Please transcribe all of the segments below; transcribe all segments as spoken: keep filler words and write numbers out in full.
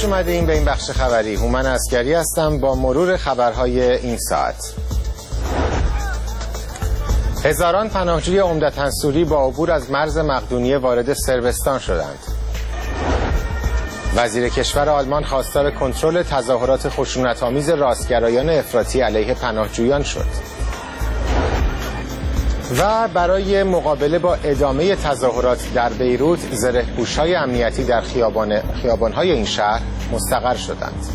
اومدیم به این بخش خبری. هومن عسکری هستم با مرور خبرهای این ساعت. هزاران پناهجوی عمدتاً سوری با عبور از مرز مقدونیه وارد صربستان شدند. وزیر کشور آلمان خواستار کنترل تظاهرات خشونت‌آمیز راستگرایان افراطی علیه پناهجویان شد. و برای مقابله با ادامه تظاهرات در بیروت، زره‌پوش‌های امنیتی در خیابان خیابان‌های این شهر مستقر شدند.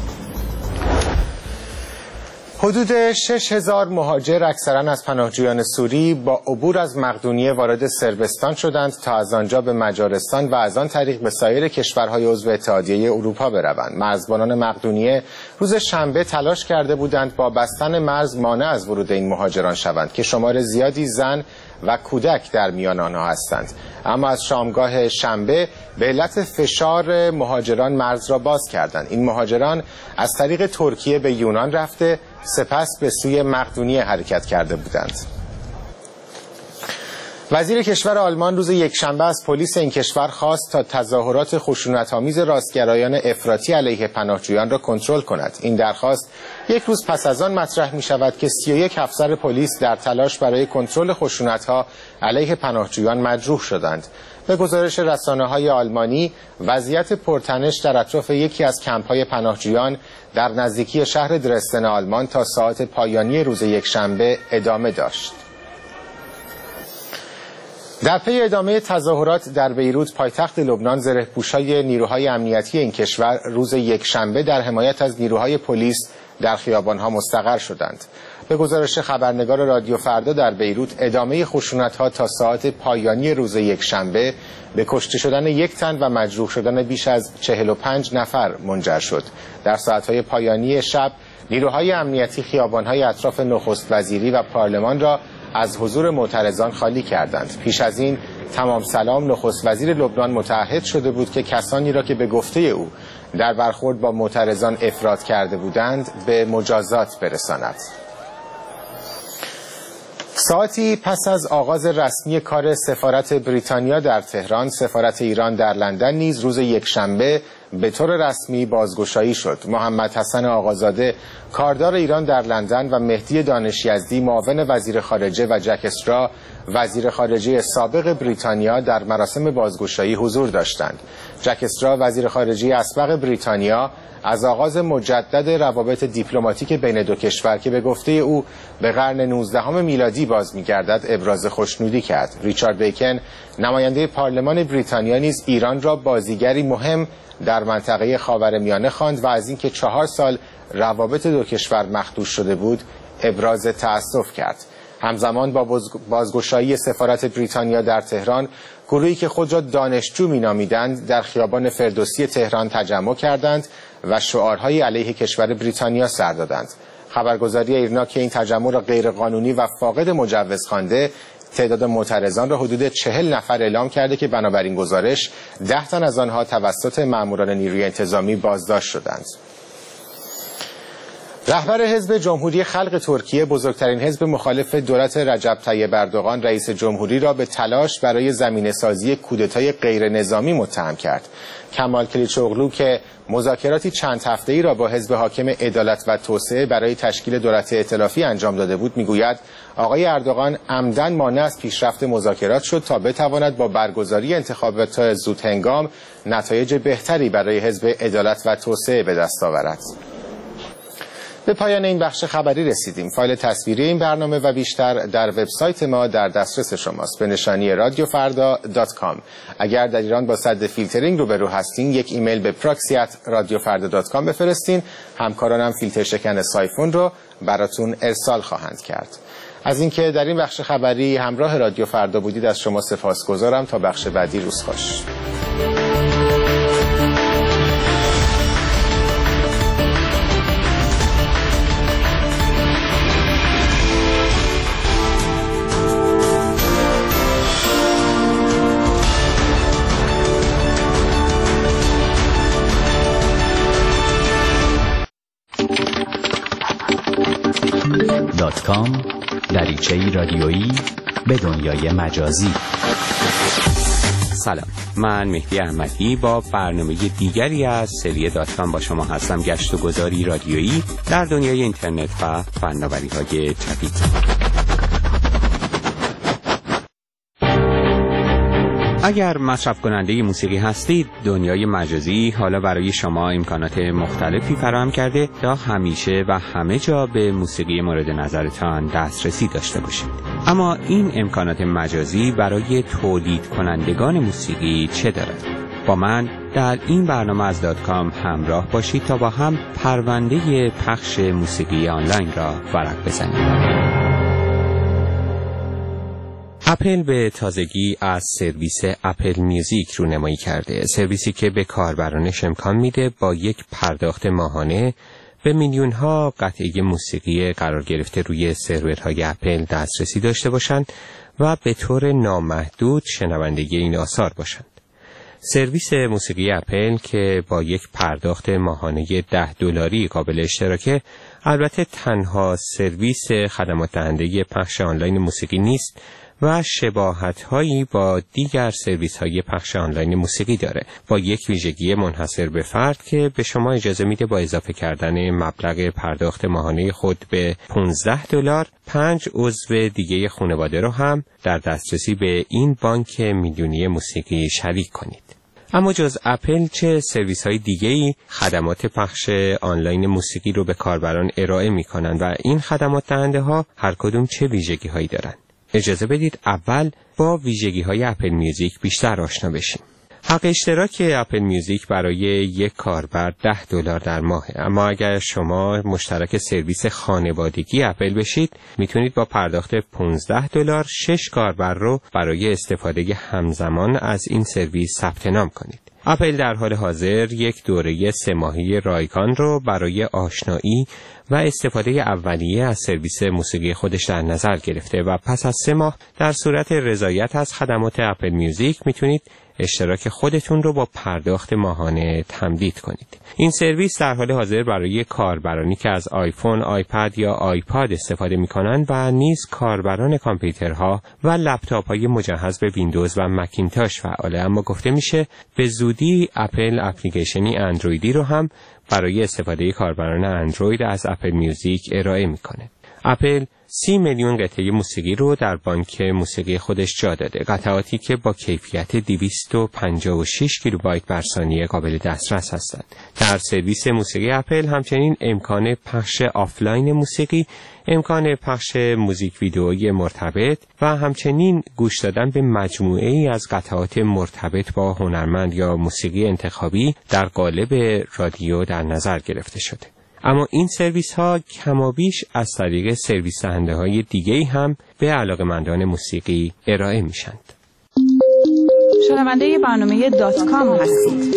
حدود شش هزار مهاجر اکثراً از پناهجویان سوری با عبور از مقدونیه وارد صربستان شدند تا از آنجا به مجارستان و از آن طریق به سایر کشورهای عضو اتحادیه اروپا بروند. مرزبانان مقدونیه روز شنبه تلاش کرده بودند با بستن مرز مانع از ورود این مهاجران شوند که شمار زیادی زن و کودک در میان آنها هستند، اما از شامگاه شنبه به علت فشار مهاجران مرز را باز کردند. این مهاجران از طریق ترکیه به یونان رفته سپس به سوی مقدونیه حرکت کرده بودند. وزیر کشور آلمان روز یکشنبه از پلیس این کشور خواست تا تظاهرات خشونت‌آمیز راستگرایان افراطی علیه پناهجویان را کنترل کند. این درخواست یک روز پس از آن مطرح می شود که سی و یک افسر پلیس در تلاش برای کنترل خشونت‌ها علیه پناهجویان مجروح شدند. به گزارش رسانه‌های آلمانی، وضعیت پرتنش در اطراف یکی از کمپ‌های پناهجویان در نزدیکی شهر درستن آلمان تا ساعات پایانی روز یکشنبه ادامه داشت. در پی ادامه تظاهرات در بیروت، پایتخت لبنان، زره‌پوش‌های نیروهای امنیتی این کشور روز یکشنبه در حمایت از نیروهای پلیس در خیابان‌ها مستقر شدند. به گزارش خبرنگار رادیو فردا در بیروت، ادامه خشونت‌ها تا ساعت پایانی روز یکشنبه به کشته شدن یک تن و مجروح شدن بیش از چهل و پنج نفر منجر شد. در ساعت‌های پایانی شب، نیروهای امنیتی خیابان‌های اطراف نخست وزیری و پارلمان را از حضور معترضان خالی کردند. پیش از این تمام سلام نخست وزیر لبنان متعهد شده بود که کسانی را که به گفته او در برخورد با معترضان افراط کرده بودند به مجازات برساند. ساعتی پس از آغاز رسمی کار سفارت بریتانیا در تهران، سفارت ایران در لندن نیز روز یکشنبه به طور رسمی بازگشایی شد. محمد حسن آقازاده، کاردار ایران در لندن، و مهدی دانش یزدی، معاون وزیر خارجه، و جک استرا، وزیر خارجه سابق بریتانیا، در مراسم بازگشایی حضور داشتند. جک استرا، وزیر خارجه اسبق بریتانیا، از آغاز مجدد روابط دیپلماتیک بین دو کشور که به گفته او به قرن نوزدهم میلادی باز می‌گردد ابراز خوشنودی کرد. ریچارد بیکن، نماینده پارلمان بریتانیا، نیز ایران را بازیگری مهم در منطقه خاورمیانه خواند و از اینکه چهار سال روابط دو کشور مخدوش شده بود ابراز تأسف کرد. همزمان با بازگشایی سفارت بریتانیا در تهران، گروهی که خود را دانشجو می‌نامیدند در خیابان فردوسی تهران تجمع کردند و شعارهای علیه کشور بریتانیا سر دادند. خبرگزاری ایرنا که این تجمع را غیرقانونی و فاقد مجوز خوانده، تعداد معترضان را حدود چهل نفر اعلام کرده که بنابراین گزارش ده تن از آنها توسط ماموران نیروی انتظامی بازداشت شدند. رهبر حزب جمهوری خلق ترکیه، بزرگترین حزب مخالف دولت رجب طیب اردوغان، رئیس جمهوری را به تلاش برای زمینه‌سازی کودتای غیر نظامی متهم کرد. کمال کلیچوغلو که مذاکراتی چند هفته‌ای را با حزب حاکم عدالت و توسعه برای تشکیل دولت ائتلافی انجام داده بود، میگوید آقای اردوغان عمدن مانع از پیشرفت مذاکرات شد تا بتواند با برگزاری انتخابات زودهنگام نتایج بهتری برای حزب عدالت و توسعه به دست آورد. به پایان این بخش خبری رسیدیم. فایل تصویری این برنامه و بیشتر در وبسایت ما در دسترس شماست به نشانی رادیو فردا دات کام. اگر در ایران با سد فیلترینگ روبرو هستین، یک ایمیل به پراکسی ات رادیو فردا دات کام بفرستین. همکارانم فیلتر شکن سایفون رو براتون ارسال خواهند کرد. از اینکه در این بخش خبری همراه رادیو فردا بودید از شما سپاسگزارم. تا بخش بعدی، روز خوش. دات کام، دریچه‌ای رادیویی به دنیای مجازی. سلام، من مهدی احمدی با برنامه دیگری از سری دات کام با شما هستم. گشت و گذاری رادیویی در دنیای اینترنت و فناوری‌های جدید. اگر مصرف کننده موسیقی هستید، دنیای مجازی حالا برای شما امکانات مختلفی فراهم کرده تا همیشه و همه جا به موسیقی مورد نظرتان دسترسی داشته باشید. اما این امکانات مجازی برای تولید کنندگان موسیقی چه دارد؟ با من در این برنامه از دات کام همراه باشید تا با هم پرونده پخش موسیقی آنلاین را ورق بزنیم. اپل به تازگی از سرویس اپل میوزیک رونمایی کرده، سرویسی که به کاربرانش امکان میده با یک پرداخت ماهانه به میلیون ها قطعه موسیقی قرار گرفته روی سرورهای اپل دسترسی داشته باشند و به طور نامحدود شنونده این آثار باشند. سرویس موسیقی اپل که با یک پرداخت ماهانه ده دلاری قابل اشتراکه، البته تنها سرویس خدمات دهنده پخش آنلاین موسیقی نیست و شباهت‌هایی با دیگر سرویس‌های پخش آنلاین موسیقی داره، با یک ویژگی منحصر به فرد که به شما اجازه میده با اضافه کردن مبلغ پرداخت ماهانه خود به پانزده دلار، پنج عضو دیگه خانواده رو هم در دسترسی به این بانک میلیونی موسیقی شریک کنید. اما جز اپل چه سرویس‌های دیگه‌ای خدمات پخش آنلاین موسیقی رو به کاربران ارائه می‌کنند و این خدمات دهنده‌ها هر کدوم چه ویژگی‌هایی دارند؟ اجازه بدید اول با ویژگی‌های اپل میوزیک بیشتر آشنا بشیم. حق اشتراک اپل میوزیک برای یک کاربر ده دلار در ماهه، اما اگر شما مشترک سرویس خانوادگی اپل بشید، میتونید با پرداخت پانزده دلار شش کاربر رو برای استفاده همزمان از این سرویس ثبت نام کنید. اپل در حال حاضر یک دوره سه ماهه رایگان رو برای آشنایی و استفاده اولیه از سرویس موسیقی خودش در نظر گرفته و پس از سه ماه در صورت رضایت از خدمات اپل میوزیک میتونید اشتراک خودتون رو با پرداخت ماهانه تمدید کنید. این سرویس در حال حاضر برای کاربرانی که از آیفون، آیپد یا آیپاد استفاده میکنند و نیز کاربران کامپیوترها و لپتاپ‌های مجهز به ویندوز و مکینتاش فعاله، اما گفته میشه به زودی اپل اپلیکیشنی اندرویدی رو هم برای استفاده کاربران اندروید از اپل میوزیک ارائه میکنه. اپل سی میلیون قطعه موسیقی رو در بانک موسیقی خودش جا داده، قطعاتی که با کیفیت دویست و پنجاه و شش کیلوبایت بر ثانیه قابل دسترس هستند. در سرویس موسیقی اپل همچنین امکان پخش آفلاین موسیقی، امکان پخش موزیک ویدئویی مرتبط و همچنین گوش دادن به مجموعه ای از قطعات مرتبط با هنرمند یا موسیقی انتخابی در قالب رادیو در نظر گرفته شده. اما این سرویس ها کمابیش از طریق سرویس دهنده های دیگه‌ای هم به علاقه‌مندان موسیقی ارائه میشند. شنونده برنامه دات کام هستید.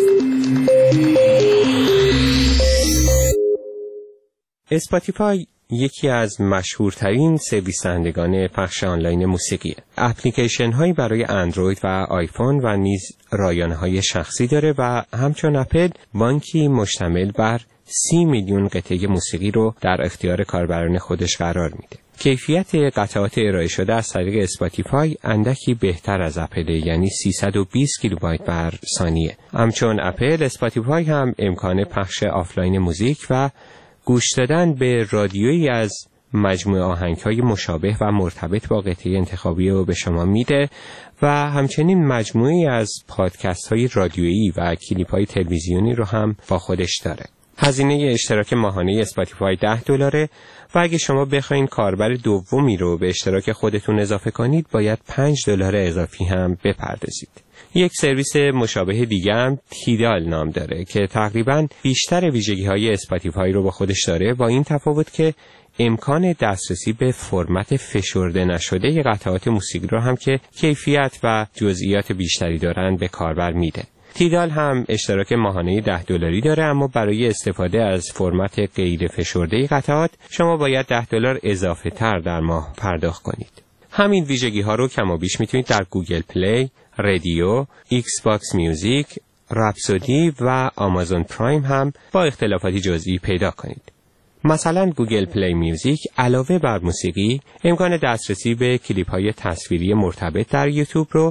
اسپاتیفای یکی از مشهورترین سرویس دهندگان پخش آنلاین موسیقیه. اپلیکیشن هایی برای اندروید و آیفون و نیز رایانه های شخصی داره و همچون اپل بانکی مشتمل بر سی میلیون قطعه موسیقی رو در اختیار کاربران خودش قرار میده. کیفیت قطعات ارائه شده از طریق اسپاتیفای اندکی بهتر از اپل، یعنی سیصد و بیست کیلوبایت بر ثانیه. همچون اپل، اسپاتیفای هم امکان پخش آفلاین موزیک و گوش دادن به رادیویی از مجموعه آهنگ‌های مشابه و مرتبط با قطعه انتخابی رو به شما میده و همچنین مجموعه‌ای از پادکست‌های رادیویی و کلیپ‌های تلویزیونی رو هم با خودش داره. هزینه اشتراک ماهانه اسپاتیفای ده دلاره و اگه شما بخواین کاربر دومی رو به اشتراک خودتون اضافه کنید باید پنج دلار اضافی هم بپردازید. یک سرویس مشابه دیگه هم تیدال نام داره که تقریباً بیشتر ویژگی‌های اسپاتیفای رو با خودش داره، با این تفاوت که امکان دسترسی به فرمت فشرده نشده قطعات موسیقی رو هم که کیفیت و جزئیات بیشتری دارن به کاربر میده. تیدال هم اشتراک ماهانه ده دلاری داره، اما برای استفاده از فرمت غیر فشرده قطعات شما باید ده دلار اضافه تر در ماه پرداخت کنید. همین ویژگی ها رو کم و بیش میتونید در گوگل پلی، رادیو، ایکس باکس میوزیک، رپسودی و آمازون پرایم هم با اختلافاتی جزئی پیدا کنید. مثلا گوگل پلی میوزیک علاوه بر موسیقی امکان دسترسی به کلیپ های تصویری مرتبط در یوتیوب رو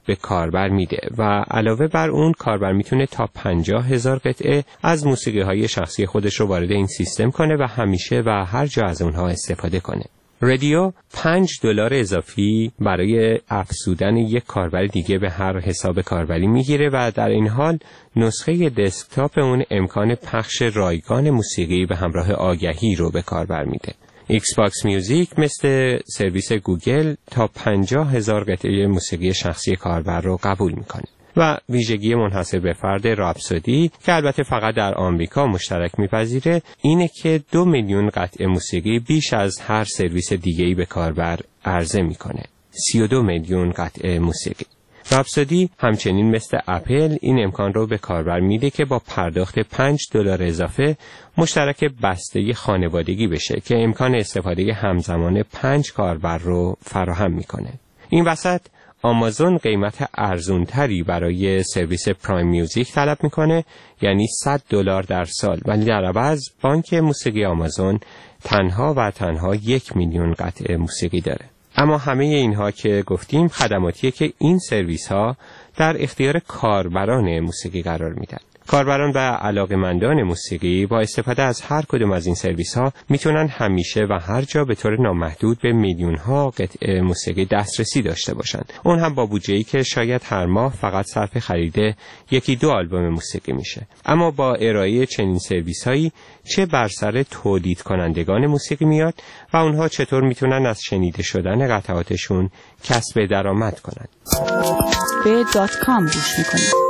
به کاربر میده و علاوه بر اون کاربر میتونه تا پنجاه هزار قطعه از موسیقی های شخصی خودش رو وارد این سیستم کنه و همیشه و هر جا از اونها استفاده کنه. رادیو پنج دلار اضافی برای افزودن یک کاربر دیگه به هر حساب کاربری میگیره و در این حال نسخه دسکتاپ اون امکان پخش رایگان موسیقی به همراه آگهی رو به کاربر میده. ایکس باکس میوزیک مثل سرویس گوگل تا پنجاه هزار قطعه موسیقی شخصی کاربر رو قبول میکنه. و ویژگی منحصر به فرد راپسودی که البته فقط در آمریکا مشترک میپذیره اینه که دو میلیون قطعه موسیقی بیش از هر سرویس دیگه‌ای به کاربر عرضه میکنه. سی و دو میلیون قطعه موسیقی. راپسودی همچنین مثل اپل این امکان رو به کاربر میده که با پرداخت پنج دلار اضافه مشترک بسته خانوادگی بشه که امکان استفاده همزمان پنج کاربر رو فراهم میکنه. این وسط آمازون قیمت ارزونتری برای سرویس پرایم میوزیک طلب میکنه، یعنی صد دلار در سال، ولی در عوض بانک موسیقی آمازون تنها و تنها یک میلیون قطعه موسیقی داره. اما همه اینها که گفتیم خدماتیه که این سرویس ها در اختیار کاربران موسیقی قرار میدن. کاربران و علاقه‌مندان موسیقی با استفاده از هر کدوم از این سرویس ها میتونن همیشه و هر جا به طور نامحدود به میلیون ها قطعه موسیقی دسترسی داشته باشند. اون هم با بودجه‌ای که شاید هر ماه فقط صرف خرید یکی دو آلبوم موسیقی میشه. اما با ارائه چنین سرویس هایی چه بر سر تولید کنندگان موسیقی میاد و اونها چطور میتونن از شنیده شدن قطعاتشون کسب درآمد کنند. به دات کام گوش میکنید.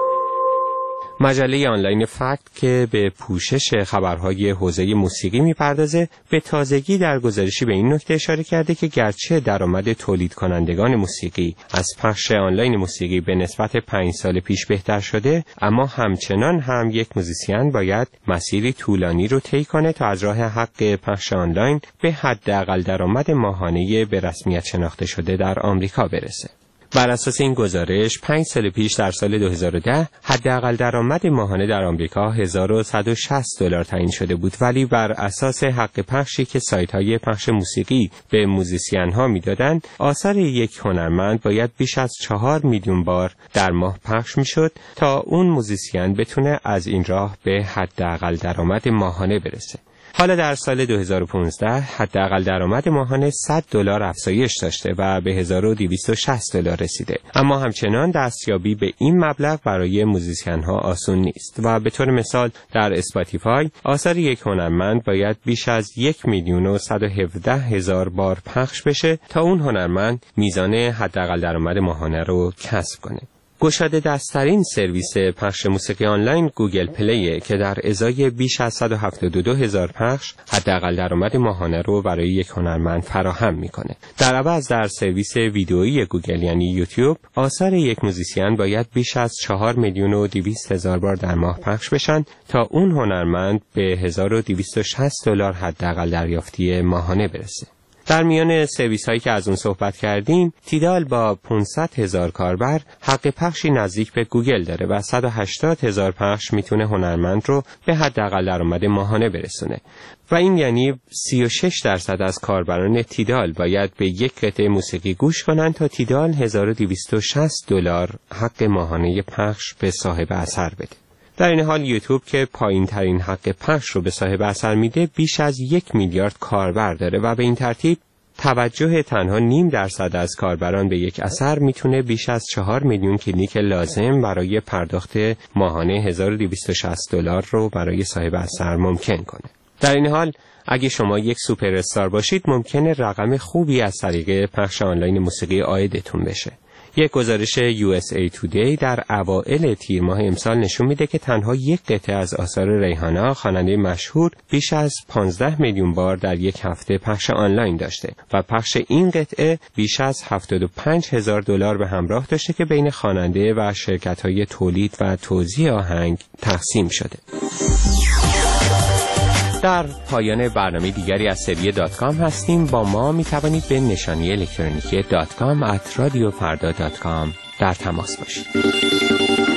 مجله آنلاین فکت که به پوشش خبرهای حوزه موسیقی میپردازه به تازگی در گزارشی به این نکته اشاره کرده که گرچه درآمد تولید کنندگان موسیقی از پخش آنلاین موسیقی به نسبت پنج سال پیش بهتر شده، اما همچنان هم یک موزیسین باید مسیری طولانی رو طی کنه تا از راه حق پخش آنلاین به حداقل درآمد ماهانه به رسمیت شناخته شده در آمریکا برسه. بر اساس این گزارش پنج سال پیش در سال دو هزار و ده حداقل درآمد ماهانه در آمریکا هزار و صد و شصت دلار تعیین شده بود، ولی بر اساس حق پخشی که سایت‌های پخش موسیقی به موزیسین‌ها میدادند آثار یک هنرمند باید بیش از چهار میلیون بار در ماه پخش میشد تا اون موزیسین بتونه از این راه به حداقل درآمد ماهانه برسه. حالا در سال دو هزار و پانزده حداقل درآمد ماهانه صد دلار افزایش داشته و به هزار و دویست و شصت دلار رسیده، اما همچنان دستیابی به این مبلغ برای موزیسین‌ها آسون نیست و به طور مثال در اسپاتیفای آثار یک هنرمند باید بیش از یک میلیون و صد و هفده هزار بار پخش بشه تا اون هنرمند میزان حداقل درآمد ماهانه رو کسب کنه. گشاده دست‌ترین سرویس پخش موسیقی آنلاین گوگل پلی که در ازای بیش از صد و هفتاد و دو هزار پخش حداقل درآمد ماهانه رو برای یک هنرمند فراهم میکنه. در عوض در سرویس ویدئویی گوگل یعنی یوتیوب آثار یک موزیسین باید بیش از چهار میلیون و دویست هزار بار در ماه پخش بشن تا اون هنرمند به هزار و دویست و شصت دلار حداقل دریافتی ماهانه برسه. در میان سرویس هایی که از اون صحبت کردیم، تیدال با پانصد هزار کاربر حق پخشی نزدیک به گوگل داره و صد و هشتاد هزار پخش میتونه هنرمند رو به حداقل درآمد ماهانه برسونه و این یعنی سی و شش درصد از کاربران تیدال باید به یک قطعه موسیقی گوش کنن تا تیدال هزار و دویست و شصت دلار حق ماهانه پخش به صاحب اثر بده. در این حال یوتیوب که پایین ترین حق پخش رو به صاحب اثر میده بیش از یک میلیارد کاربر داره و به این ترتیب توجه تنها نیم درصد از کاربران به یک اثر میتونه بیش از چهار میلیون کلیک لازم برای پرداخت ماهانه هزار و دویست و شصت دلار رو برای صاحب اثر ممکن کنه. در این حال اگه شما یک سوپر استار باشید ممکنه رقم خوبی از طریق پخش آنلاین موسیقی عایدتون بشه. یک گزارش یو اس ای تودی در اوائل تیر ماه امسال نشون میده که تنها یک قطعه از آثار ریحانا خواننده مشهور بیش از پانزده میلیون بار در یک هفته پخش آنلاین داشته و پخش این قطعه بیش از هفتاد و پنج هزار دلار به همراه داشته که بین خواننده و شرکت‌های تولید و توزیع آهنگ تقسیم شده. در پایان برنامه دیگری از سری دات کام هستیم. با ما می توانید به نشانی الکترونیکی دات کام ات رادیو فردا دات کام در تماس باشید.